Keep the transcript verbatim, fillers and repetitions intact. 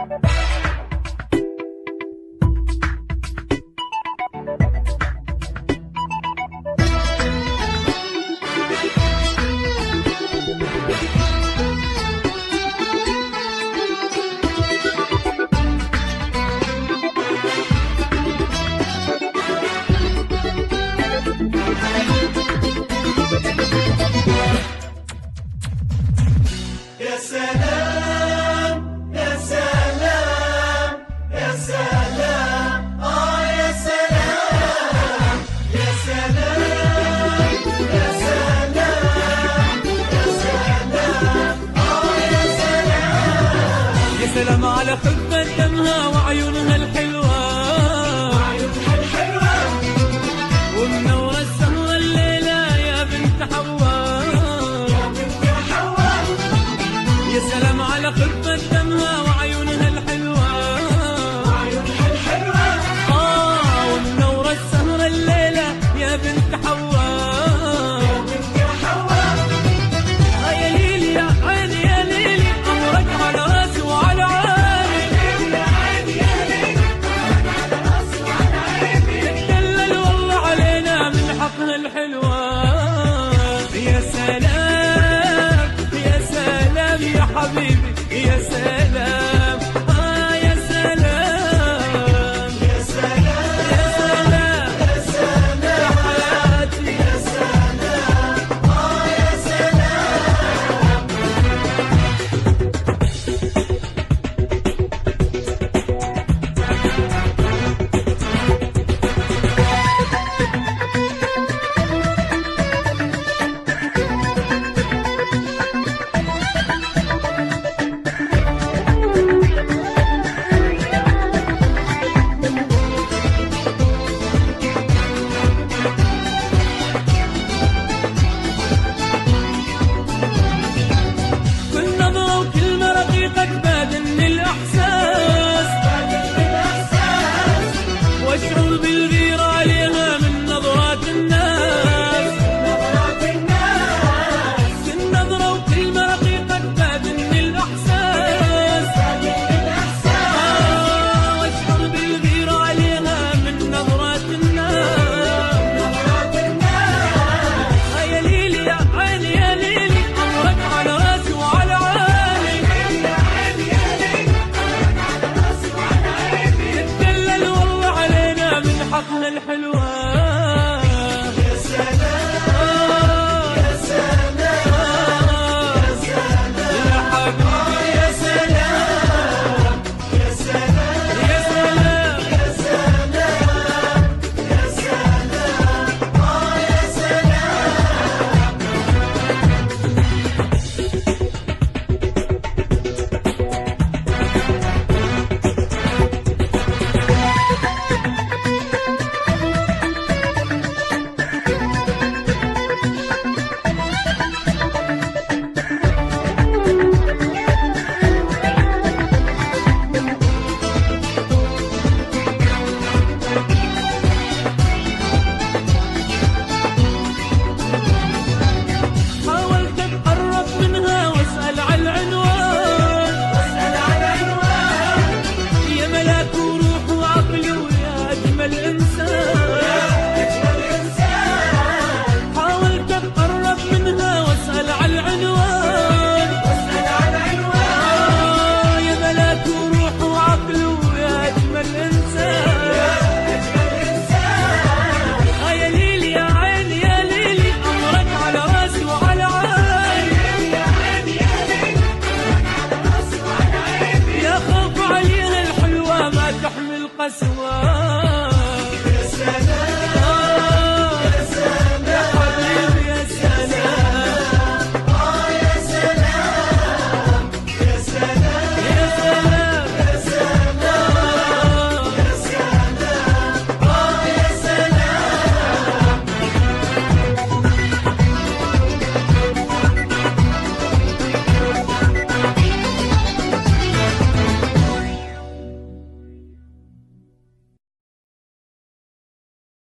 يا سلام يا سلام يا سلام آه يا سلام يا سلام يا سلام يا سلام آه يا سلام يا سلام على خفة دمها وعيونها الحلوة عيونها الحلوة ومنورة السهرة الليلة يا بنت حواء يا بنت حواء يا سلام على خفة دمها وعيونها الحلوة عيونها الحلوة آه ومنورة السهرة الليلة يا بنت حواء يا بنت حواء آه يا ليلي يا عيني يا ليلي أمرك على راسي وعلى عيني يا عيني يا ليلي على راسي وعلى عيني تدلل والله علينا من حقها الحلوة يا سلام يا سلام يا حبيبي يا سلام آه يا سلام يا سلام يا سلام يا سلام يا حياتي يا سلام آه يا سلام كل نظرة وكلمة رقيقة تبادلني الإحساس واشعر بالغيرة عليها من نظرات الناس كل نظرة وكلمة رقيقة تبادلني الإحساس آه واشعر بالغيرة عليها من نظرات الناس آه يا ليلي يا عيني يا ليلي أمرك على راسي وعلى عيني تدلل والله علينا من حقنا الحلوة يا سلام يا سلام يا حبيبي يا سلام يا سلام يا سلام يا سلام يا سلام آه يا سلام حاولت أتقرب منها وأسأل عن العنوان واسأل عن عنوان يا ملاك وروح وعقلي ويا أجمل إنسان أجمل إنسان حاولت أتقرب منها وأسأل عن العنوان واسأل عن عنوان آه يا ملاك وروح وعقلي ويا أجمل إنسان أجمل إنسان آه يا ليلي يا عيني يا ليلي أمرك على راسي وعلى عيني يا عيني يا ليلي على راسي وعلى عيني يا خوف عليها الحلوة ما تحمل قسوة